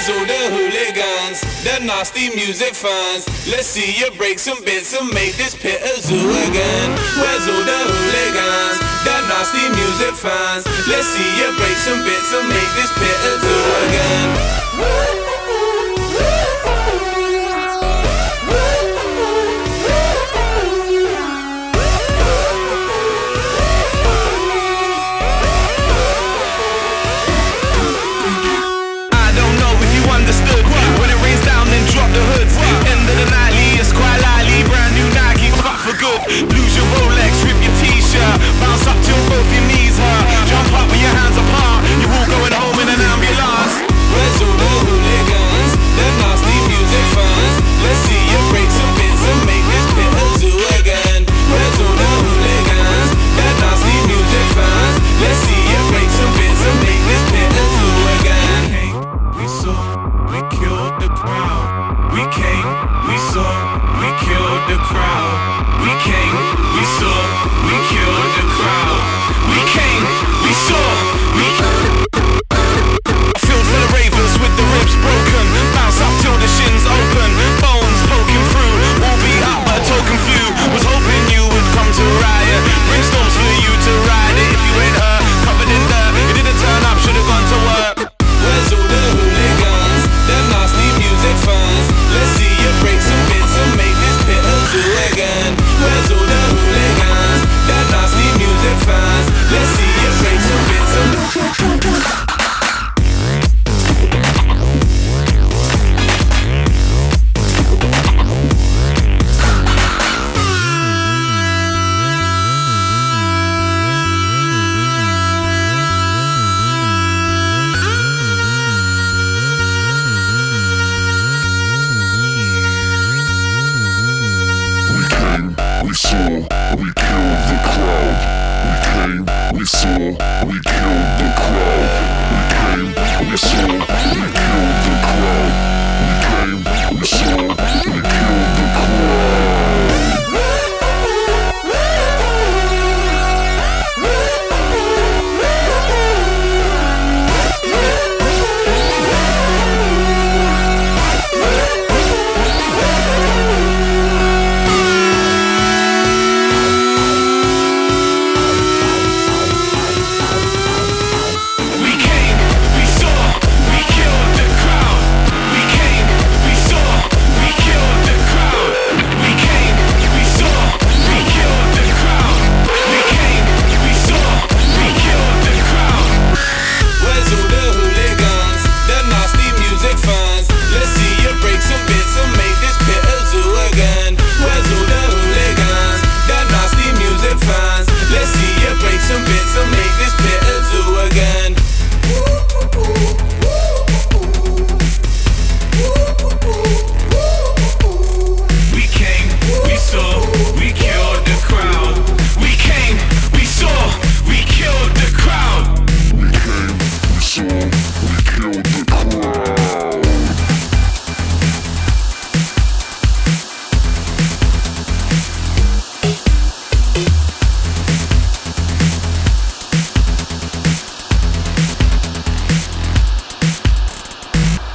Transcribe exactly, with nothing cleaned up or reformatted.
Where's all the hooligans, the nasty music fans? Let's see you break some bits and make this pit a zoo again. Where's all the hooligans, the nasty music fans? Let's see you break some bits and make this pit a zoo again. Drop the hoods, end of the nightly, it's quite likely. Brand new Nike, fuck for good. Lose your Rolex, rip your t-shirt, bounce up till both your knees hurt. Jump up with your hands apart, you all going home in an ambulance. Where's all the hooligans, the nasty music fans? Let's see you break some bits and make this pit a zoo again. Where's all the hooligans, the nasty music fans? Let's see you break some bits and make this pit a zoo again. We saw, we killed the crowd. We came, we saw, we killed the crowd. We came, we saw, we killed the crowd. We came, we saw, we A field full of ravers with the ribs broken. Bounce up till the shins open. Bones poking through, all beat up but a token few. Was hoping you would come to riot. Bring storms for you to ride it. If you ain't her, covered in dirt. You didn't turn up, should've gone to work. Where's all the hooligans, the nasty music fans? Let's see you break some bits and make this pit a zoo again. Where's all the hooligans, the nasty music fans? Let's see you break some bits and We saw, we killed the crowd. We came, we saw, we killed the crowd. We came, we saw, we killed the crowd. We came, we saw.